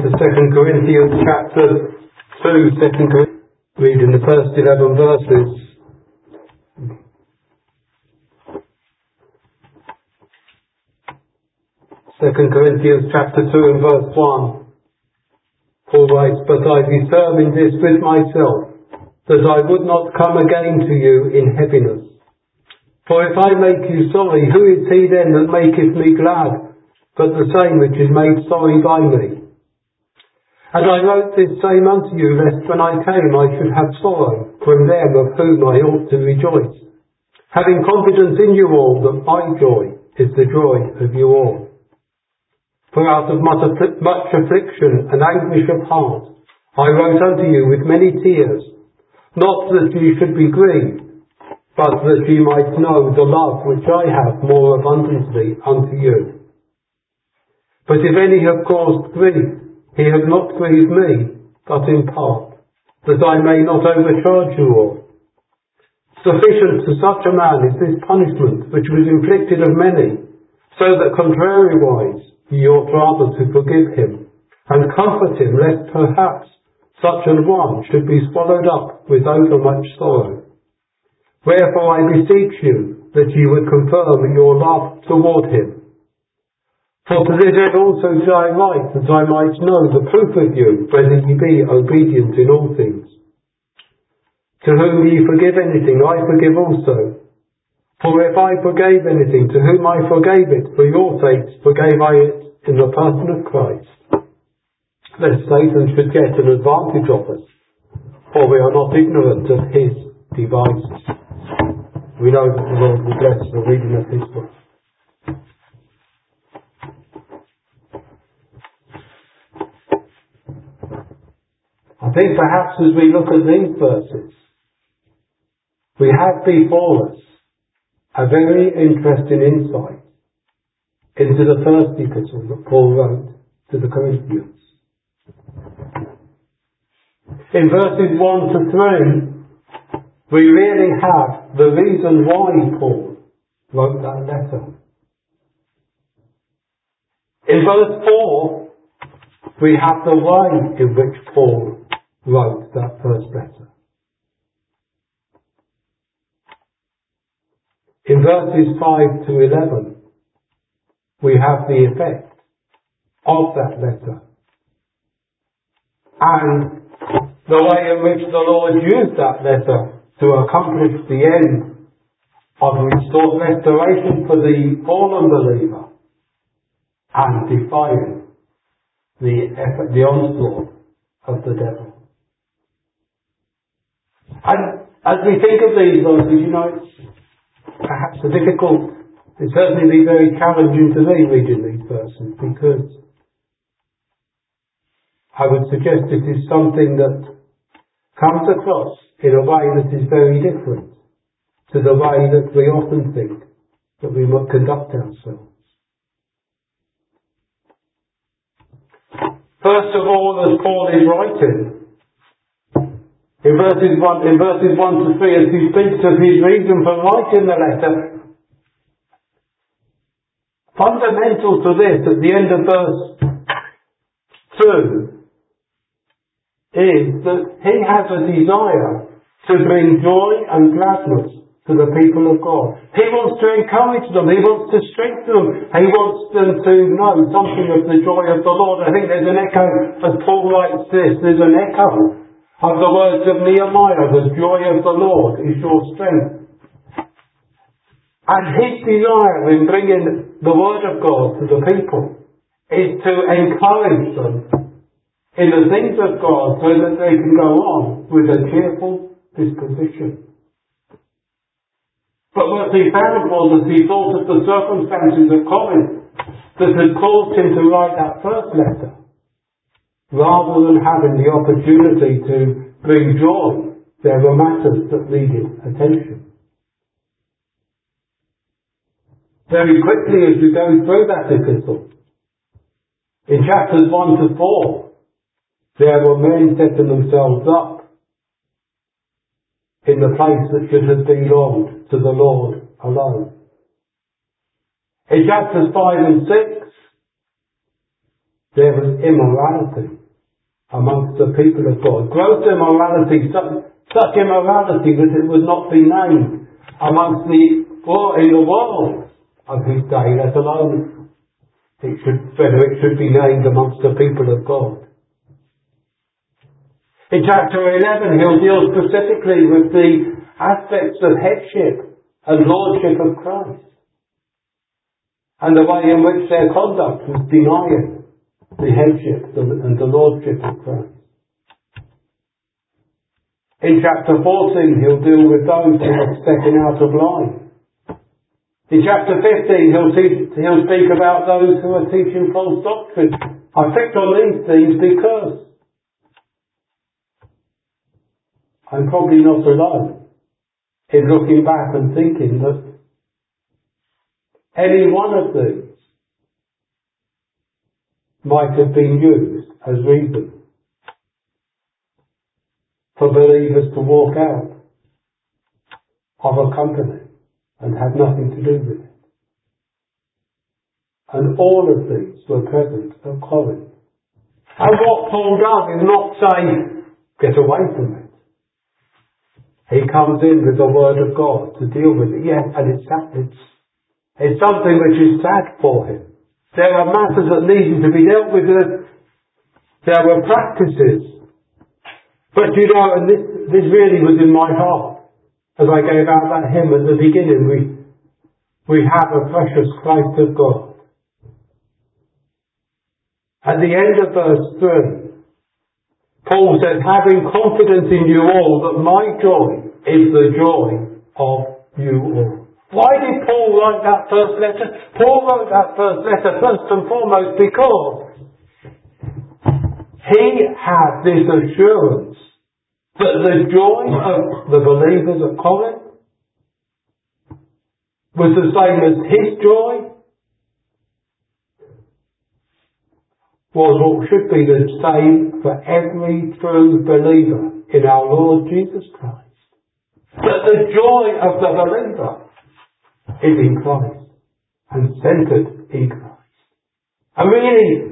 to 2 Corinthians chapter 2, 2 Corinthians, reading the first 11 verses. Second Corinthians chapter 2 and verse 1. Paul writes, "But I determined this with myself, that I would not come again to you in heaviness. For if I make you sorry, who is he then that maketh me glad, but the same which is made sorry by me? And I wrote this same unto you, lest when I came I should have sorrow from them of whom I ought to rejoice, having confidence in you all that my joy is the joy of you all. For out of much affliction and anguish of heart I wrote unto you with many tears, not that ye should be grieved, but that ye might know the love which I have more abundantly unto you. But if any have caused grief, he hath not grieved me, but in part, that I may not overcharge you all. Sufficient to such a man is this punishment which was inflicted of many, so that contrariwise ye ought rather to forgive him, and comfort him, lest perhaps such an one should be swallowed up with overmuch sorrow. Wherefore I beseech you that ye would confirm your love toward him. For to this end also did I write, that I might know the proof of you, whether ye be obedient in all things. To whom ye forgive anything, I forgive also. For if I forgave anything, to whom I forgave it, for your sakes forgave I it in the person of Christ, lest Satan should get an advantage of us, for we are not ignorant of his devices." We know that the Lord will bless the reading of his book. I think perhaps as we look at these verses, we have before us a very interesting insight into the first epistle that Paul wrote to the Corinthians. In verses 1 to 3, we really have the reason why Paul wrote that letter. In verse 4, we have the way in which Paul wrote that first letter. In verses 5 to 11, we have the effect of that letter and the way in which the Lord used that letter to accomplish the end of restoration for the fallen believer and defying the onslaught of the devil. And as we think of these verses, it's perhaps it's certainly very challenging to me reading these verses, because I would suggest it is something that comes across in a way that is very different to the way that we often think that we must conduct ourselves. First of all, as Paul is writing, in verses 1 to 3, as he speaks of his reason for writing the letter, fundamental to this, at the end of verse 2, is that he has a desire to bring joy and gladness to the people of God. He wants to encourage them. He wants to strengthen them. He wants them to know something of the joy of the Lord. I think there's an echo, as Paul writes this, there's an echo of the words of Nehemiah, "The joy of the Lord is your strength." And his desire in bringing the word of God to the people is to encourage them in the things of God, so that they can go on with a cheerful disposition. But what he found was, as he thought of the circumstances of Corinth that had caused him to write that first letter, rather than having the opportunity to bring joy, there were matters that needed attention. Very quickly, as we go through that epistle, in chapters 1 to 4, there were men setting themselves up in the place that should have belonged to the Lord alone. In chapters 5 and 6, there was immorality amongst the people of God. Gross immorality, such immorality that it would not be named amongst in the world of his day, let alone whether it should be named amongst the people of God. In chapter 11, he'll deal specifically with the aspects of headship and lordship of Christ, and the way in which their conduct was denying the headship and the lordship of Christ. In chapter 14, he'll deal with those who are stepping out of line. In chapter 15, he'll speak about those who are teaching false doctrine. I picked on these things because I'm probably not alone in looking back and thinking that any one of these might have been used as reason for believers to walk out of a company and have nothing to do with it. And all of these were present at Corinth. And what Paul does is not say, get away from it. He comes in with the Word of God to deal with it. Yes, and it's something which is sad for him. There are matters that needed to be dealt with. There were practices. But and this really was in my heart. As I gave out that hymn at the beginning, we have a precious Christ of God. At the end of verse 3, Paul said, having confidence in you all that my joy is the joy of you all. Why did Paul write that first letter? Paul wrote that first letter first and foremost because he had this assurance that the joy of the believers at Corinth was the same as his joy, was what should be the same for every true believer in our Lord Jesus Christ. That the joy of the believer is in Christ and centred in Christ. And really,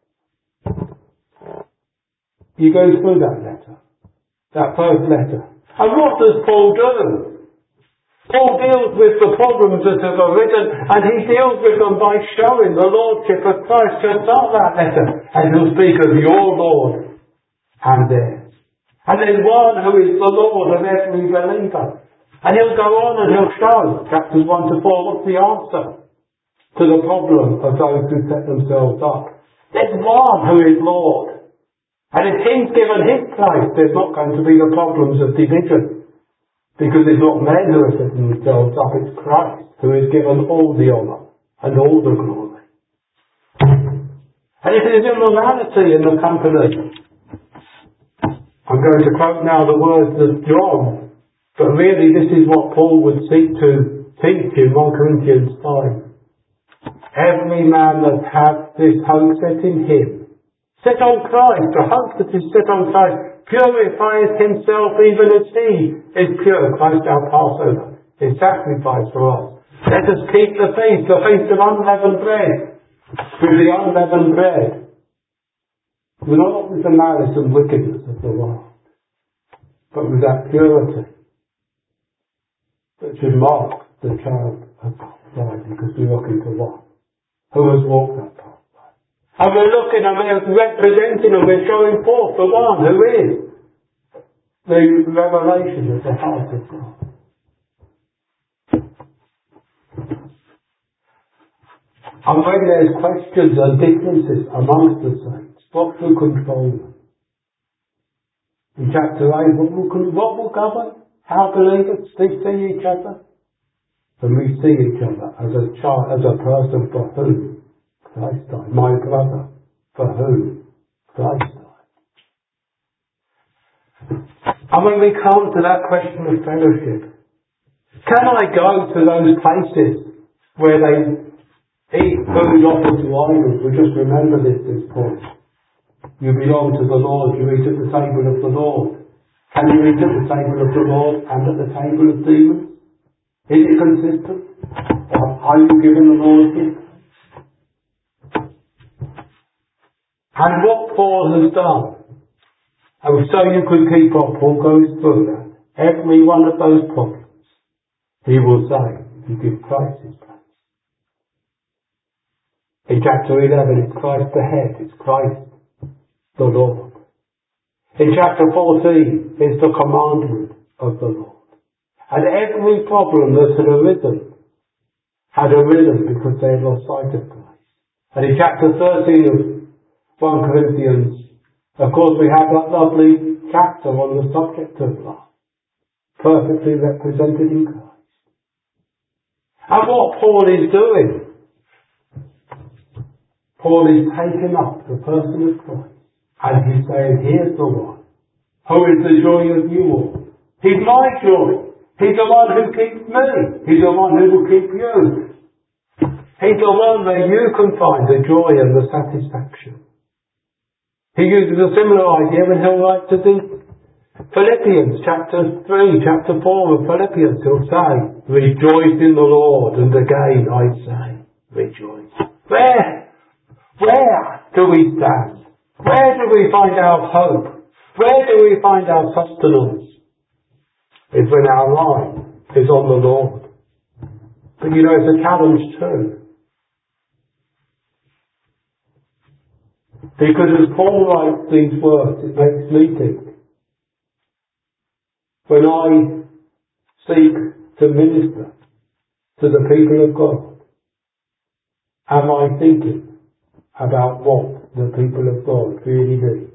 you go through that letter, that first letter, and what does Paul do? Paul deals with the problems that have arisen, and he deals with them by showing the Lordship of Christ. To start that letter, and he'll speak of your Lord and theirs. And then one who is the Lord of every believer. And he'll go on and he'll show, chapters 1 to 4, what's the answer to the problem of those who set themselves up. There's one who is Lord. And if he's given his place, there's not going to be the problems of division. Because it's not men who are setting themselves up, it's Christ who is given all the honour and all the glory. And if there's immorality in the company, I'm going to quote now the words of John, but really this is what Paul would seek to teach in 1 Corinthians 5. Every man that hath this hope set in him, set on Christ, the hope that is set on Christ, purifies himself even as he is pure. Christ our Passover is sacrificed for us. Let us keep the feast of unleavened bread. With the unleavened bread, not with the malice and wickedness of the world, but with that purity that should mark the child of God, because we're looking to one who has walked that path. And we're looking and we're representing and we're showing forth the one who is the revelation of the heart of God. And when there's questions and differences amongst the saints, what will control them? In chapter 8, what will govern how believers see each other? And we see each other as a child, as a person for whom Christ died. My brother, for whom Christ died. And when we come to that question of fellowship, can I go to those places where they eat food offered to idols? We just remember this point. You belong to the Lord, you eat at the table of the Lord. Can you eat at the table of the Lord and at the table of demons? Is it consistent? Or are you given the Lord's gift? And what Paul has done And so you could keep on, Paul goes through that. Every one of those problems, he will say, you give Christ his place. In chapter 11, it's Christ the head, it's Christ the Lord. In chapter 14, it's the commandment of the Lord. And every problem that had arisen because they had lost sight of Christ. And in chapter 13 of 1 Corinthians, of course we have that lovely chapter on the subject of love, perfectly represented in Christ. And what Paul is doing, Paul is taking up the person of Christ, and he's saying, here's the one who is the joy of you all. He's my joy. He's the one who keeps me. He's the one who will keep you. He's the one where you can find the joy and the satisfaction. He uses a similar idea when he'll write to the Philippians, chapter 3, chapter 4 of Philippians. He'll say, rejoice in the Lord. And again I say, rejoice. Where do we stand? Where do we find our hope? Where do we find our sustenance? It's when our line is on the Lord. But you know, it's a challenge too. Because as Paul writes these words, it makes me think. When I seek to minister to the people of God, am I thinking about what the people of God really need?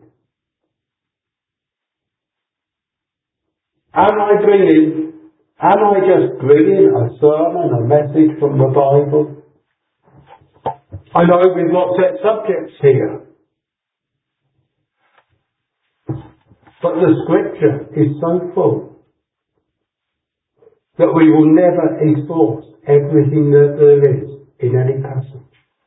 Am I just bringing a sermon, a message from the Bible? I know we've got set subjects here, but the scripture is so full that we will never exhaust everything that there is in any passage.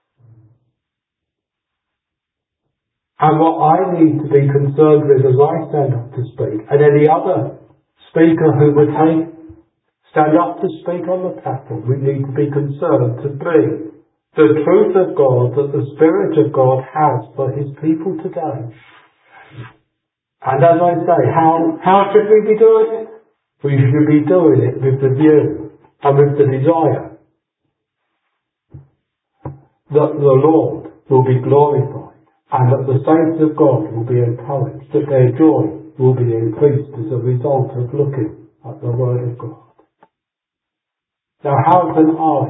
And what I need to be concerned with as I stand up to speak, and any other speaker who would stand up to speak on the platform, we need to be concerned to bring the truth of God that the Spirit of God has for his people today. And as I say, how should we be doing it? We should be doing it with the view and with the desire that the Lord will be glorified and that the saints of God will be encouraged, that their joy will be increased as a result of looking at the Word of God. Now how can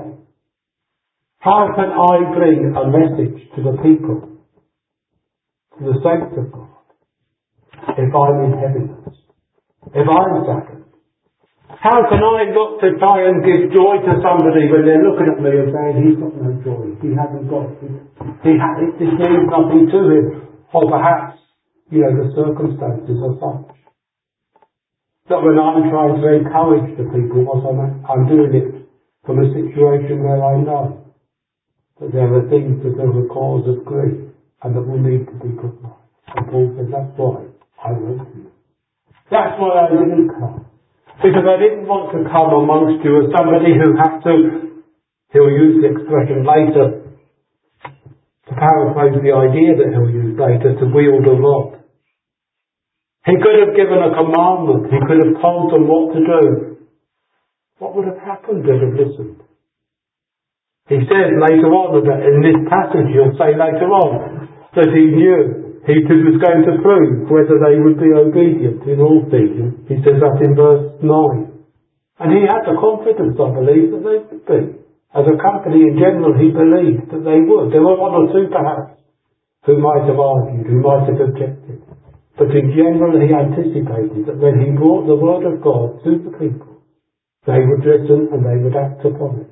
I bring a message to the people, to the saints of God, if I'm in heaviness, if I'm saddened? How can I look to try and give joy to somebody when they're looking at me and saying, he's got no joy, he hasn't got it, this means nothing to him, or perhaps, the circumstances are such that when I'm trying to encourage the people, I'm doing it from a situation where I know that there are things that are the cause of grief and that will need to be put right. And Paul says, that's why I wrote to you. That's why I didn't come. Because I didn't want to come amongst you as somebody who has to, he'll use the expression later, to paraphrase the idea that he'll use later, to wield a rod. He could have given a commandment. He could have told them what to do. What would have happened if they'd have listened? He says later on, that in this passage, he'll say later on, that he knew he was going to prove whether they would be obedient in all things. He says that in verse 9. And he had the confidence, I believe, that they would be. As a company in general, he believed that they would. There were one or two perhaps who might have argued, who might have objected. But in general, he anticipated that when he brought the word of God to the people, they would listen and they would act upon it.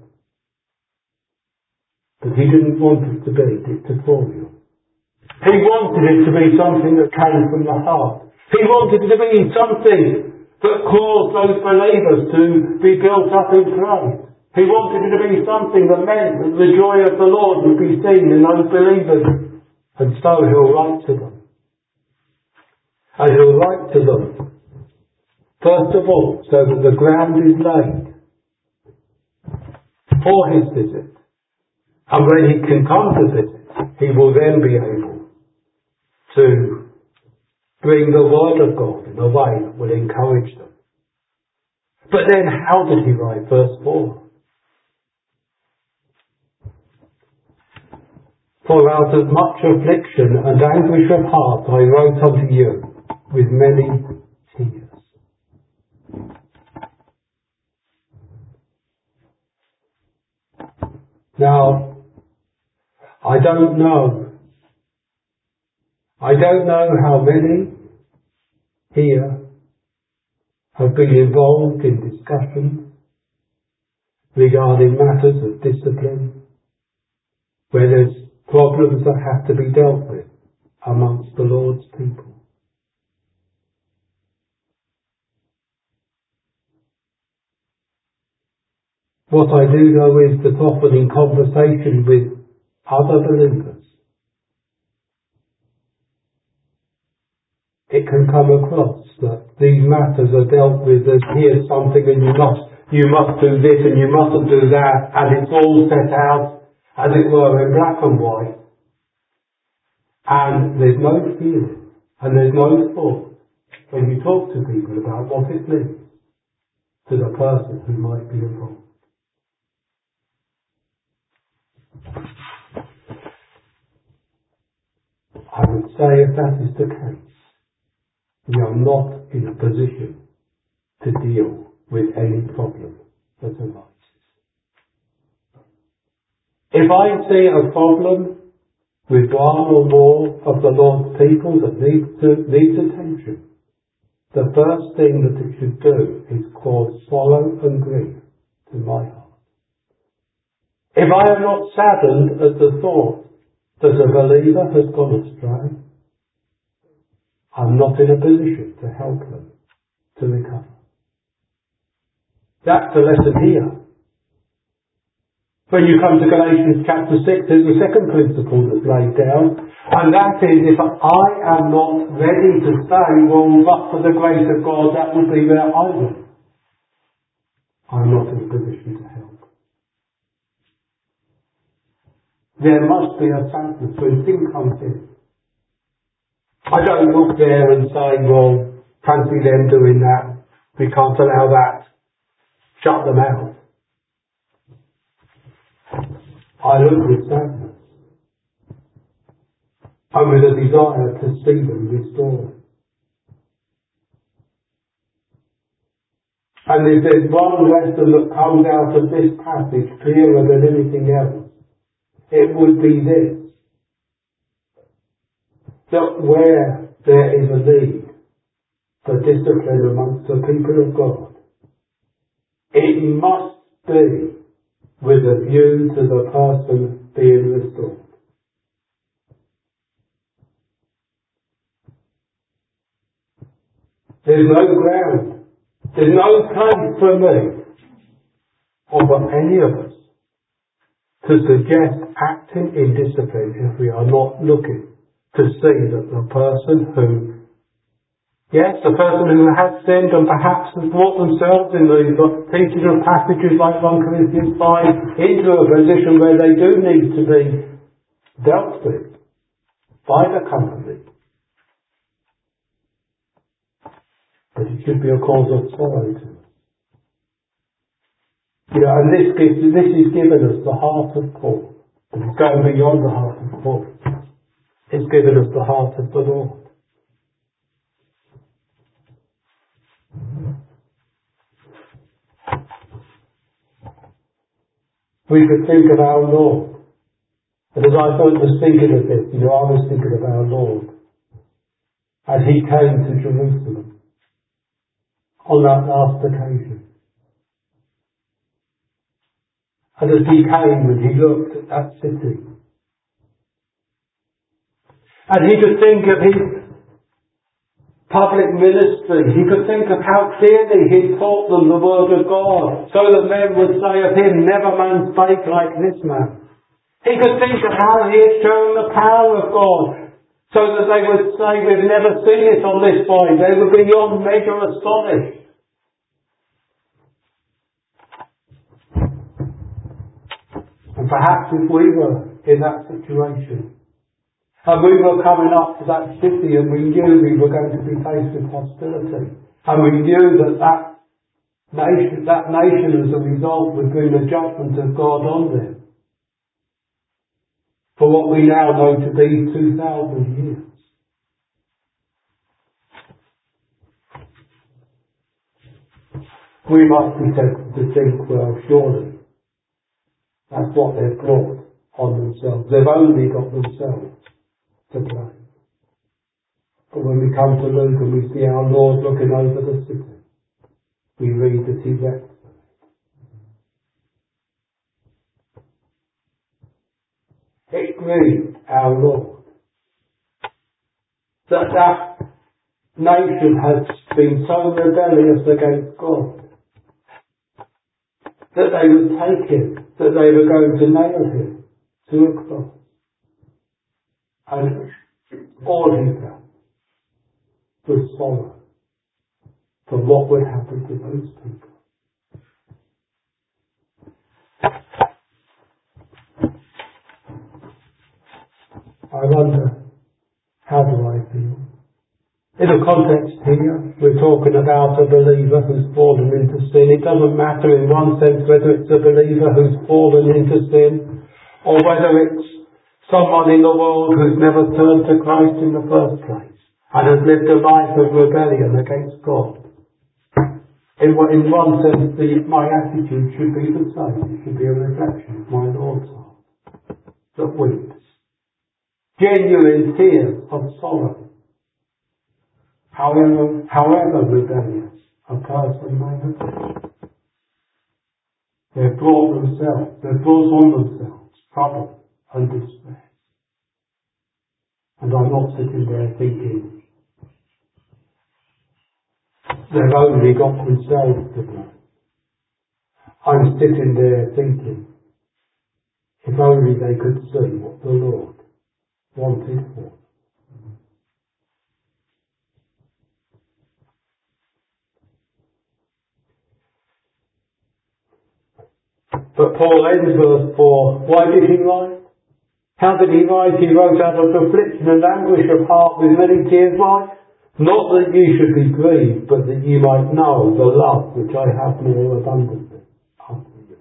But he didn't want it to be dictatorial. He wanted it to be something that came from the heart. He wanted it to be something that caused those believers to be built up in Christ. He wanted it to be something that meant that the joy of the Lord would be seen in those believers. And so he'll write to them. And he'll write to them, first of all, so that the ground is laid for his visit. And when he can come to visit, he will then be able to bring the Word of God in a way that will encourage them. But then how did he write verse 4? For out of much affliction and anguish of heart I wrote unto you with many tears. Now, I don't know how many here have been involved in discussions regarding matters of discipline, where there's problems that have to be dealt with amongst the Lord's people. What I do know is that often in conversation with other believers, it can come across that these matters are dealt with as here's something and you must do this and you mustn't do that, and it's all set out, as it were, in black and white. And there's no feeling and there's no thought when you talk to people about what it means to the person who might be involved. I would say if that is the case, we are not in a position to deal with any problem that arises. If I see a problem with one or more of the Lord's people that needs attention, the first thing that it should do is cause sorrow and grief to my heart. If I am not saddened at the thought that a believer has gone astray, I'm not in a position to help them to recover. That's the lesson here. When you come to Galatians chapter 6, there's a second principle that's laid down, and that is, if I am not ready to say, well, but for the grace of God, that would be where I would, I'm not in a position to help. There must be a sadness when sin comes in. I don't look there and say, well, fancy them doing that. We can't allow that. Shut them out. I look with sadness and with a desire to see them restored. And if there's one lesson that comes out of this passage clearer than anything else, it would be this: that where there is a need for discipline amongst the people of God, it must be with a view to the person being restored. There's no ground, there's no place for me, or for any of us, to suggest acting in discipline if we are not looking to see that the person who has sinned and perhaps has brought themselves in the teaching of passages like 1 Corinthians 5 into a position where they do need to be dealt with by the company. But it should be a cause of sorrow to us. And this is given us the heart of Paul. But it's going beyond the heart of Paul. It's given us the heart of the Lord. We could think of our Lord. And as I was thinking of this, I was thinking of our Lord as he came to Jerusalem on that last occasion. And as he came and he looked at that city, and he could think of his public ministry, he could think of how clearly he taught them the Word of God, so that men would say of him, never man spake like this man. He could think of how he had shown the power of God, so that they would say, we've never seen it on this point. They were beyond measure astonished. And perhaps if we were in that situation, And we were coming up to that city and we knew we were going to be faced with hostility. And we knew that nation as a result would bring the judgment of God on them. For what we now know to be 2,000 years. We might be tempted to think, well, surely that's what they've brought on themselves. They've only got themselves to blame. But when we come to Luke and we see our Lord looking over the city, we read that he wept. It grieved our Lord that nation has been so rebellious against God that they would take him, that they were going to nail him to a cross. And all he felt was sorrow for what would happen to those people. I wonder, how do I feel? In the context here, we're talking about a believer who's fallen into sin. It doesn't matter in one sense whether it's a believer who's fallen into sin or whether it's someone in the world who's never turned to Christ in the first place and has lived a life of rebellion against God. In one sense, my attitude should be the same. It should be a reflection of my Lord's heart that weeps. Genuine tears of sorrow. However rebellious a person may have been. They've brought on themselves trouble and distress. And I'm not sitting there thinking, they've only got themselves to blame. I'm sitting there thinking, if only they could see what the Lord wanted for them. But Paul ends verse 4. Why did he write? How did he write? He wrote out of affliction and anguish of heart with many tears. Why? Not that you should be grieved, but that you might know the love which I have more abundantly unto you.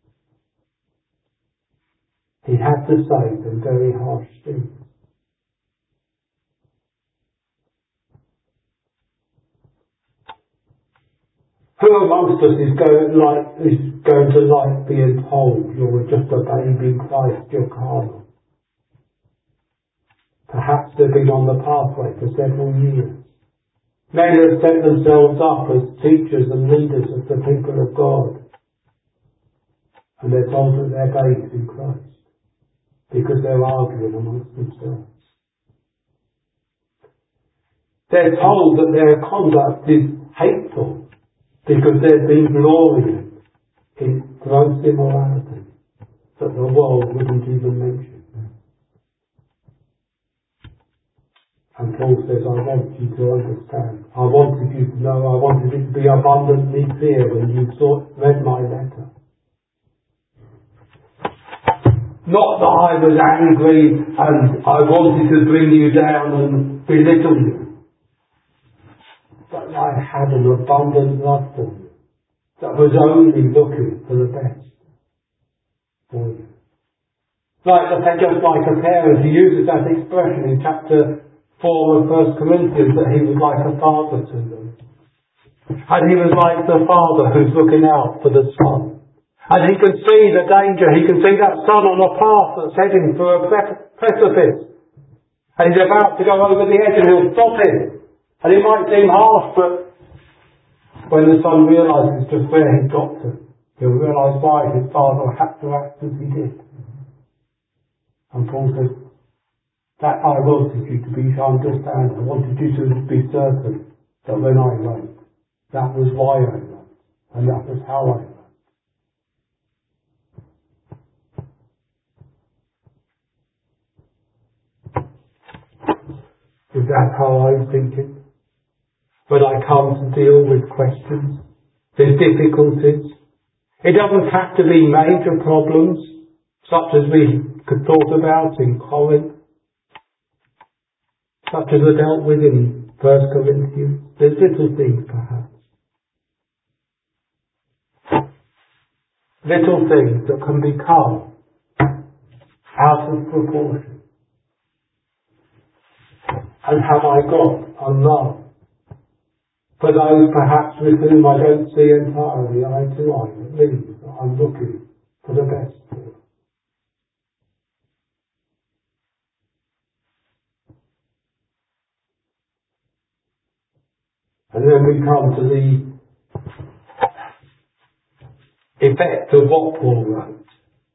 He had to say some very harsh things. Who amongst us is going to like being told you're just a baby in Christ, you're carnal? Perhaps they've been on the pathway for several years. Many have set themselves up as teachers and leaders of the people of God. And they're told that they're babes in Christ because they're arguing amongst themselves. They're told that their conduct is hateful because they've been glorying in gross immorality that the world wouldn't even mention. And Paul says, I want you to understand. I wanted you to know. I wanted it to be abundantly clear when you read my letter. Not that I was angry and I wanted to bring you down and belittle you. But I had an abundant love for you that was only looking for the best for you. Just like a parent, he uses that expression in chapter 4 of 1 Corinthians that he was like a father to them. And he was like the father who's looking out for the son. And he can see the danger, he can see that son on a path that's heading for a precipice. And he's about to go over the edge and he'll stop him. And it might seem harsh, but when the son realises just where he's got to, he'll realise why his father had to act as he did. And Paul says, that I wanted you to understand. I wanted you to be certain that when I wrote, that was why I wrote, and that was how I wrote. Is that how I'm thinking? When I come to deal with questions, with difficulties, it doesn't have to be major problems, such as we could talk about in Corinth. such as are dealt with in 1 Corinthians. There's little things perhaps. Little things that can become out of proportion. And have I got a love for those perhaps with whom I don't see entirely eye to eye, but means that I'm looking for the best for them. And then we come to the effect of what Paul wrote.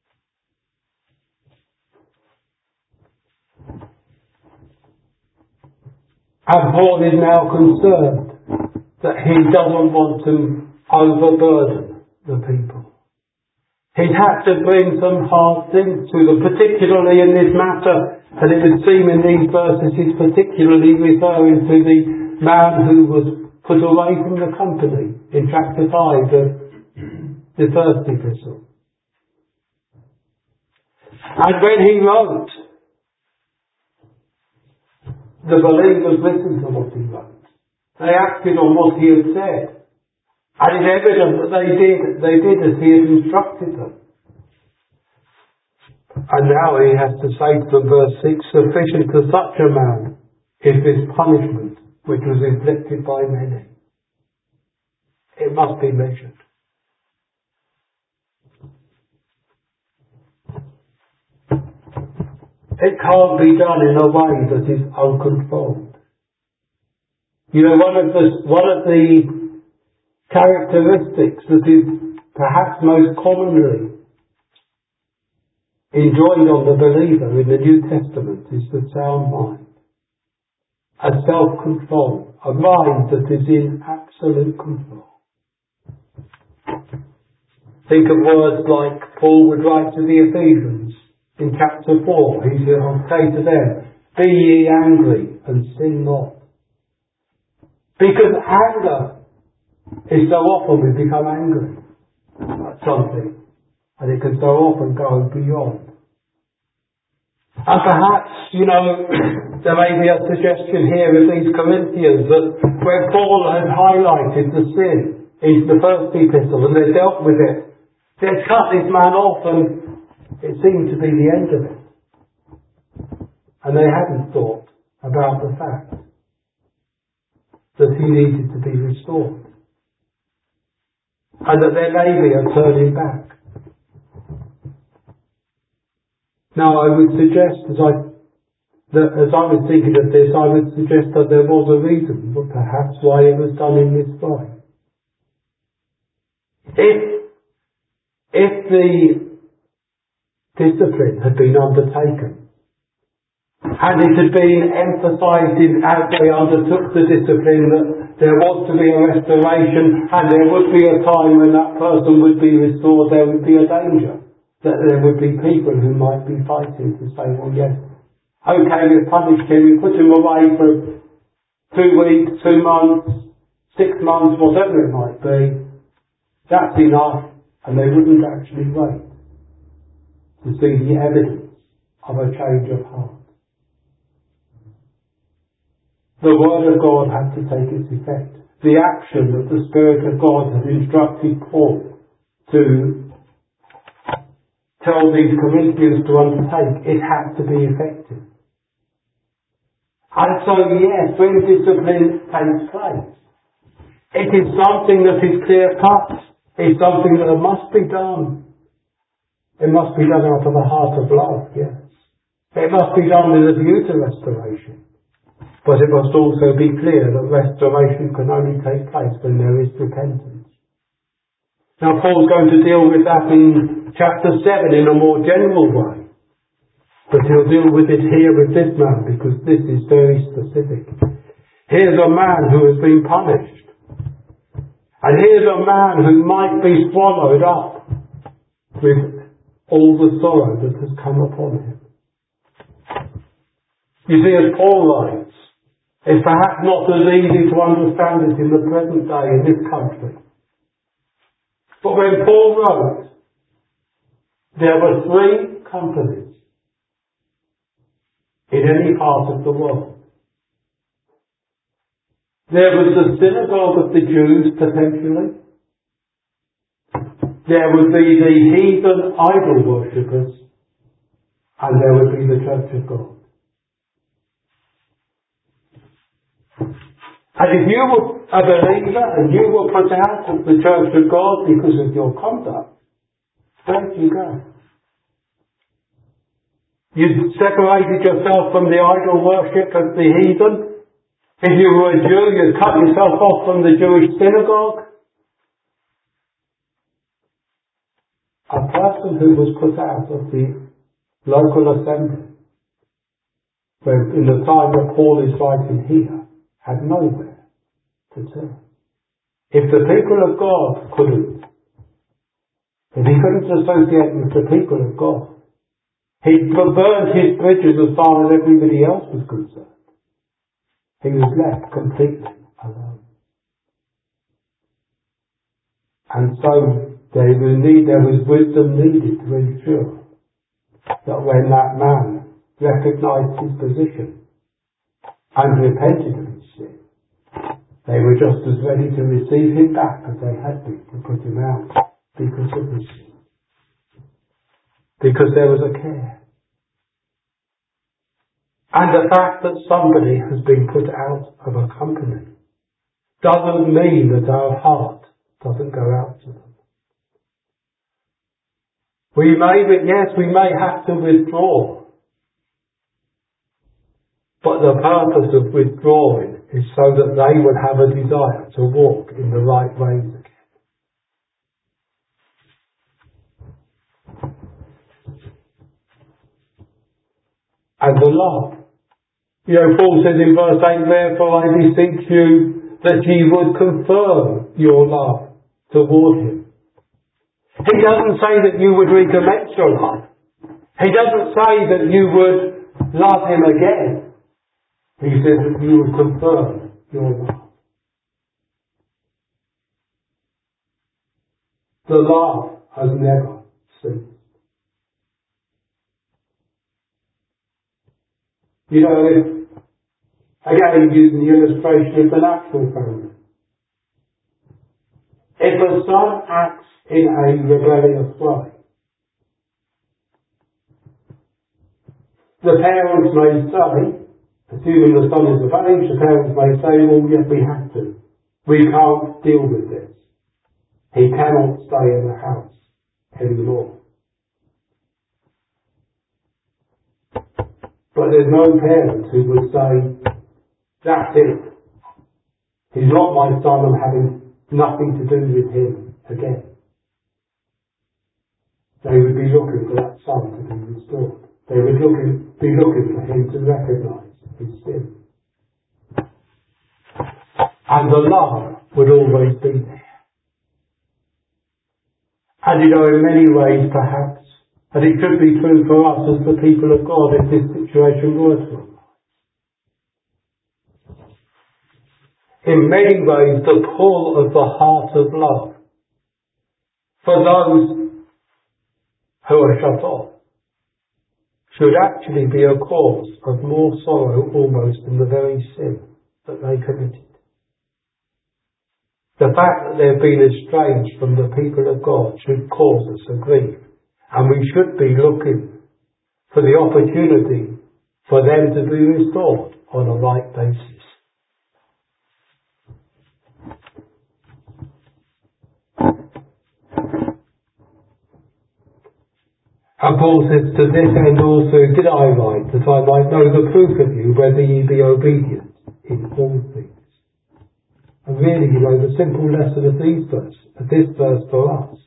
And Paul is now concerned that he doesn't want to overburden the people. He's had to bring some hard things to them, particularly in this matter, and it would seem in these verses he's particularly referring to the man who was put away from the company in chapter 5 of the first epistle. And when he wrote, the believers listened to what he wrote. They acted on what he had said. And it's evident that they did as he had instructed them. And now he has to say to them, verse 6, sufficient to such a man is this punishment which was inflicted by many. It must be measured. It can't be done in a way that is uncontrolled. You know, one of the characteristics that is perhaps most commonly enjoined on the believer in the New Testament is the sound mind, a self-control, a mind that is in absolute control. Think of words like Paul would write to the Ephesians in chapter 4. He will say to them, be ye angry and sin not. Because anger is so often we become angry at something, and it can so often go beyond. And perhaps, there may be a suggestion here of these Corinthians that where Paul had highlighted the sin in the first epistle and they dealt with it, they'd cut this man off and it seemed to be the end of it. And they hadn't thought about the fact that he needed to be restored. And that there may be a turning back. Now I would suggest, as I was thinking of this, I would suggest that there was a reason, but perhaps why it was done in this way. If the discipline had been undertaken, and it had been emphasised as they undertook the discipline that there was to be a restoration and there would be a time when that person would be restored, there would be a danger that there would be people who might be fighting to say, well, yes, okay, we've punished him, we put him away for 2 weeks, 2 months, 6 months, whatever it might be, that's enough, and they wouldn't actually wait to see the evidence of a change of heart. The Word of God had to take its effect. The action that the Spirit of God had instructed Paul to tell these Corinthians to undertake, it had to be effective. And so, yes, when discipline takes place, it is something that is clear-cut. It's something that must be done. It must be done out of a heart of love, yes. It must be done with a view to restoration. But it must also be clear that restoration can only take place when there is repentance. Now Paul's going to deal with that in chapter 7 in a more general way. But he'll deal with it here with this man because this is very specific. Here's a man who has been punished. And here's a man who might be swallowed up with all the sorrow that has come upon him. You see, as Paul writes, it's perhaps not as easy to understand it in the present day in this country. But when Paul wrote, there were 3 companies in any part of the world There was the synagogue of the Jews, potentially. There would be the heathen idol worshippers, and there would be the Church of God. And if you were a believer and you were put out of the Church of God because of your conduct, where did you go? You separated yourself from the idol worship of the heathen. If you were a Jew, you cut yourself off from the Jewish synagogue. A person who was put out of the local assembly, when in the time that Paul is writing here, had nowhere to turn. If the people of God couldn't, if he couldn't associate with the people of God, he burned his bridges as far as everybody else was concerned. He was left completely alone. And so there was wisdom needed to ensure that when that man recognized his position and repented of his sin, they were just as ready to receive him back as they had been to put him out because of his sin. Because there was a care. And the fact that somebody has been put out of a company doesn't mean that our heart doesn't go out to them. We may have to withdraw. But the purpose of withdrawing is so that they would have a desire to walk in the right ways again. And the love. Paul says in verse 8, therefore I beseech you that ye would confirm your love toward him. He doesn't say that you would recommence your love. He doesn't say that you would love him again. He says that you would confirm your love. The love has never ceased. Again, using the illustration of the natural family. If a son acts in a rebellious way, the parents may say, assuming the son is of age, the parents may say, well, yes, we have to. We can't deal with this. He cannot stay in the house anymore. But there's no parent who would say, that's it. He's not my son, I'm having nothing to do with him again. They would be looking for that son to be restored. They would be looking for him to recognise his sin. And the love would always be there. And in many ways perhaps, and it could be true for us as the people of God if this situation were to arise. In many ways, the pull of the heart of love for those who are shut off should actually be a cause of more sorrow almost than the very sin that they committed. The fact that they've been estranged from the people of God should cause us a grief, and we should be looking for the opportunity for them to be restored on a right basis. And Paul says, to this end also did I write, that I might know the proof of you, whether ye be obedient in all things. And really, the simple lesson of this verse for us.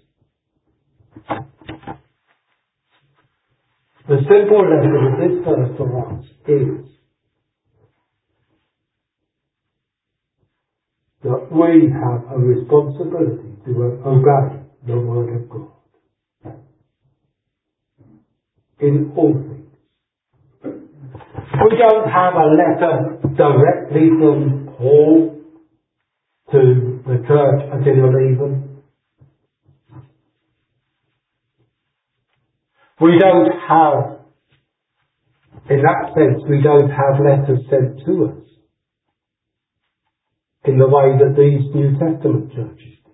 The simple lesson of this verse for us is that we have a responsibility to obey the Word of God. In all things. We don't have a letter directly from Paul to the church at Innerleithen. We don't have, in that sense, we don't have letters sent to us. in the way that these New Testament churches did.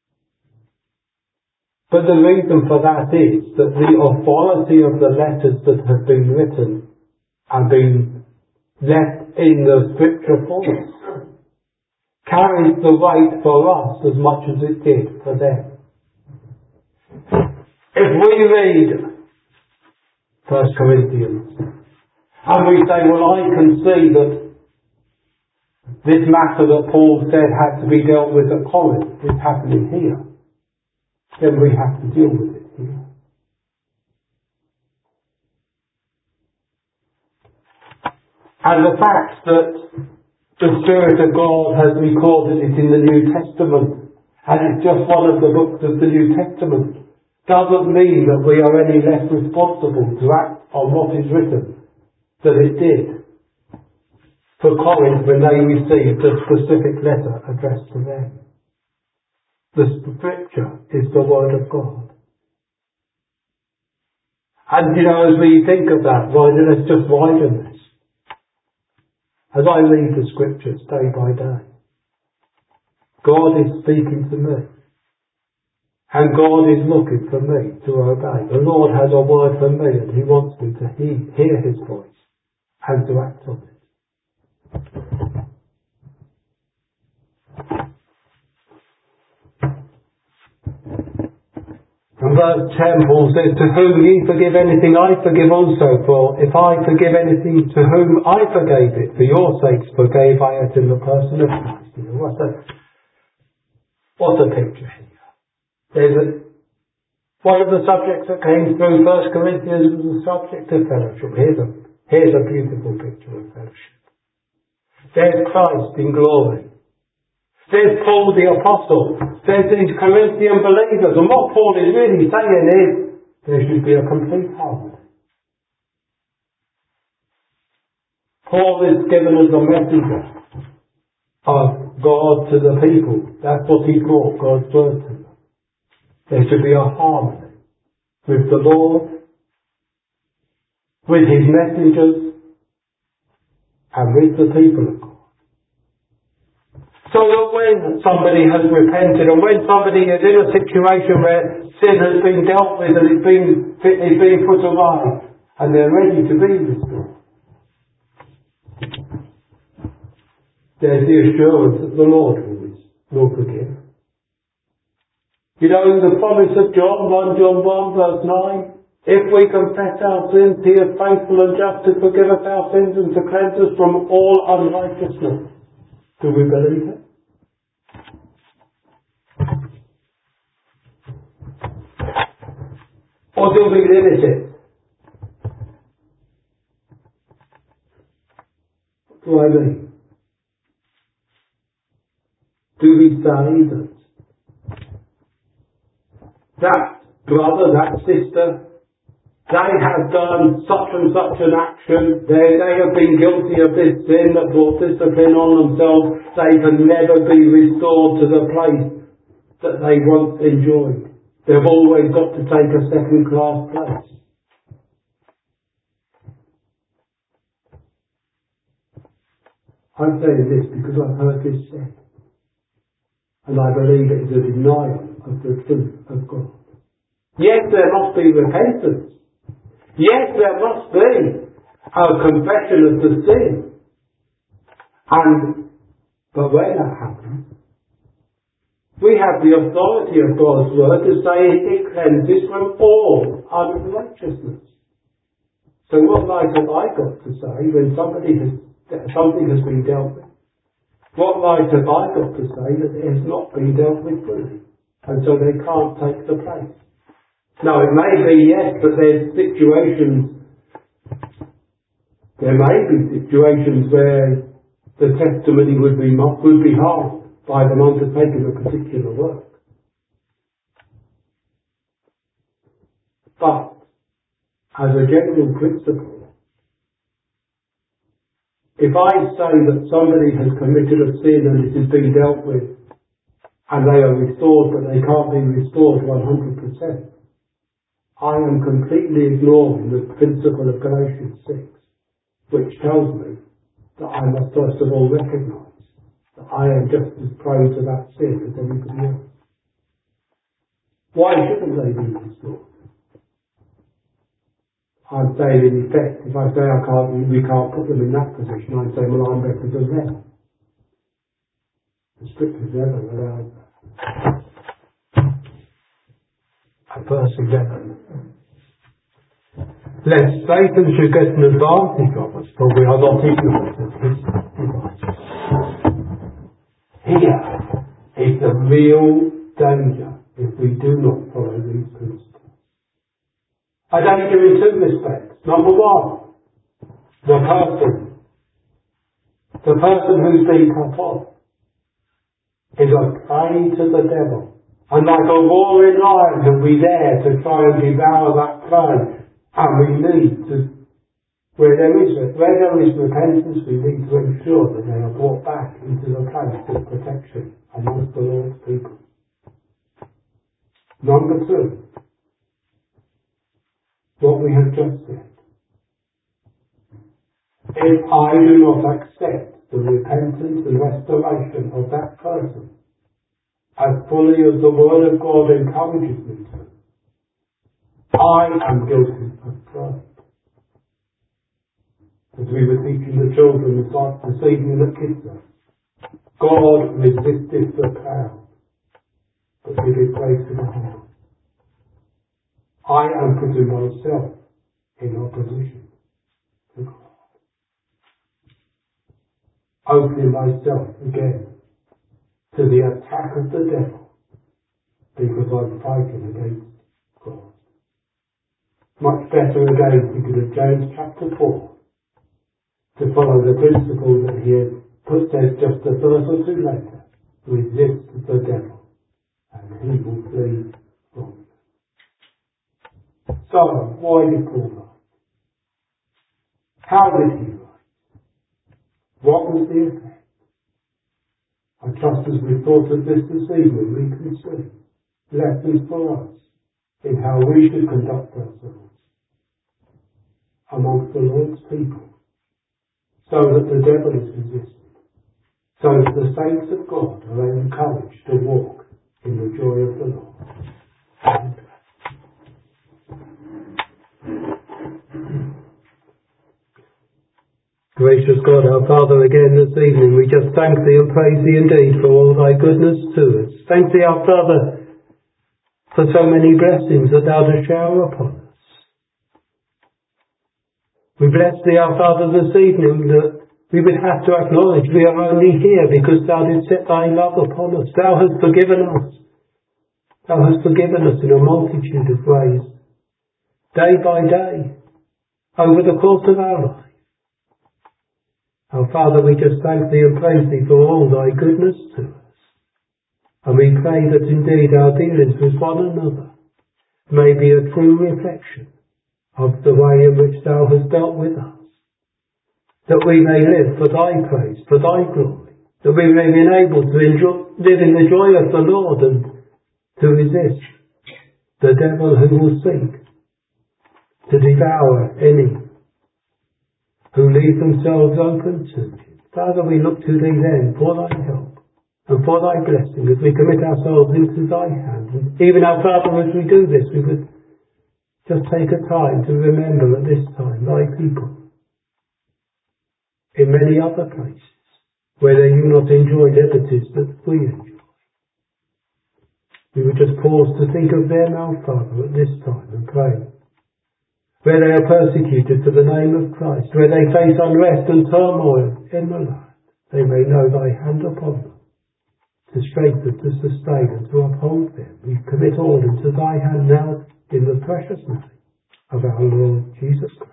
But the reason for that is that the authority of the letters that have been written and been left in the Scripture for us carries the weight for us as much as it did for them. If we read 1 Corinthians and we say, well, I can see that this matter that Paul said had to be dealt with at Corinth is happening here, then we have to deal with it here. And the fact that the Spirit of God has recorded it in the New Testament, and it's just one of the books of the New Testament, doesn't mean that we are any less responsible to act on what is written than it did for Corinth when they received a specific letter addressed to them. The Scripture is the Word of God. And as we think of that, let's just widen this. As I read the Scriptures day by day, God is speaking to me. And God is looking for me to obey. The Lord has a word for me and He wants me to hear His voice and to act on it. And verse 10, Paul says, to whom ye forgive anything, I forgive also. For if I forgive anything to whom I forgave it, for your sakes forgave I it in the person of Christ. What a picture here. One of the subjects that came through 1 Corinthians was the subject of fellowship. Here's a beautiful picture of fellowship. There's Christ in glory. There's Paul the Apostle. There's these Corinthian believers. And what Paul is really saying is there should be a complete harmony. Paul is given as a messenger of God to the people. That's what he brought, God's word to them. There should be a harmony with the Lord, with His messengers, and with the people of God. So that when somebody has repented and when somebody is in a situation where sin has been dealt with and it's been put away and they're ready to be restored, there's the assurance that the Lord will forgive. The promise of John 1 verse 9, if we confess our sins, He is faithful and just to forgive us our sins and to cleanse us from all unrighteousness. Do we believe it? Or do we limit it? What do I mean? Do we say that brother, that sister, they have done such and such an action, they have been guilty of this sin that brought discipline on themselves, they can never be restored to the place that they once enjoyed. They've always got to take a second-class place. I'm saying this because I've heard this said. And I believe it is a denial of the truth of God. Yes, there must be repentance. Yes, there must be a confession of the sin. But when that happens, we have the authority of God's word to say it cleanses from all unrighteousness. So what right have I got to say when something has been dealt with? What right have I got to say that it has not been dealt with fully? And so they can't take the place. Now it may be, yes, but there may be situations where the testimony would be harmed by them undertaking a particular work. But, as a general principle, if I say that somebody has committed a sin and it has been dealt with, and they are restored, but they can't be restored 100%, I am completely ignoring the principle of Galatians 6, which tells me that I must first of all recognise that I am just as prone to that sin as anybody else. Why shouldn't they be restored? I'm saying in effect, if I say we can't put them in that position, I'm saying, well, I'm better than them. The scriptures never allow that. A person never. Lest Satan should get an advantage of us, for we are not ignorant of his devices. Here is the real danger if we do not follow these principles. A danger in two respects. Number one, the person who's been cut off is a prey to the devil. And like a roaring lion will be there to try and devour that prey. And we need to, where there is repentance, we need to ensure that they are brought back into the place of protection amongst the Lord's people. Number two, what we have just said. If I do not accept the repentance and restoration of that person as fully as the Word of God encourages me to, I am guilty of pride. As we were teaching the children this evening at Kidston, God resisteth the proud, but giveth grace to the humble. I am putting myself in opposition to God. Opening myself again to the attack of the devil because I'm fighting against God. Much better again thinking of James chapter 4 to follow the principle that he says just a verse or two later. Resist the devil and he will flee from you. So, why did Paul write? How did he write? What was the effect? I trust as we thought of this evening we can see lessons for us in how we should conduct ourselves amongst the Lord's people so that the devil is resisted, so that the saints of God are encouraged to walk in the joy of the Lord. Gracious God, our Father, again this evening, we just thank Thee and praise Thee indeed for all Thy goodness to us. Thank Thee, our Father, for so many blessings that Thou dost shower upon us. We bless Thee, our Father, this evening that we would have to acknowledge we are only here because Thou didst set Thy love upon us. Thou hast forgiven us. Thou hast forgiven us in a multitude of ways, day by day, over the course of our life. Our Father, we just thank Thee and praise Thee for all Thy goodness to us. And we pray that indeed our dealings with one another may be a true reflection of the way in which Thou hast dealt with us. That we may live for Thy praise, for Thy glory. That we may be enabled to live in the joy of the Lord and to resist the devil who will seek to devour any who leave themselves open to Him. Father, we look to Thee then for Thy help and for Thy blessing as we commit ourselves into Thy hand. And even our Father, as we do this, we would just take a time to remember at this time Thy people in many other places where they do not enjoy liberties that we enjoy. We would just pause to think of them, our Father, at this time and pray. Where they are persecuted for the name of Christ, where they face unrest and turmoil in the land, they may know Thy hand upon them, to strengthen, to sustain, and to uphold them. We commit all into Thy hand now, in the precious name of our Lord Jesus Christ.